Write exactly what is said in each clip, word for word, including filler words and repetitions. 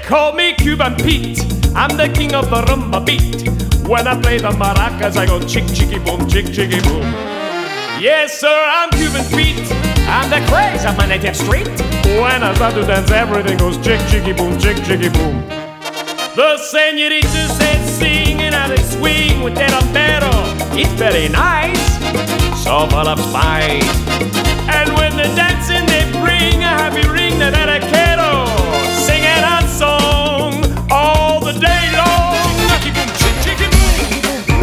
call me Cuban Pete. I'm the king of the rumba beat. When I play the maracas, I go chick chicky boom, chick chicky boom. Yes, sir, I'm Cuban Pete. I'm the craze of my native street. When I start to dance, everything goes chick chicky boom, chick chicky boom. The señoritas said sing and how they swing with that ampero. It's very nice, so full of spice. And when they're dancing, they bring a happy ring that I quiero. Singing a song all the day long. Chicky boom, chick chicky boom.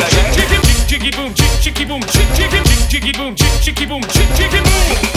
Chicky boom, chick chicky boom, chick chicky boom, chick chicky boom, chick chicky boom, chick chicky boom.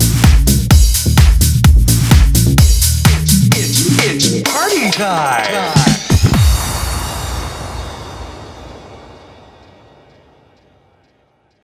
Time.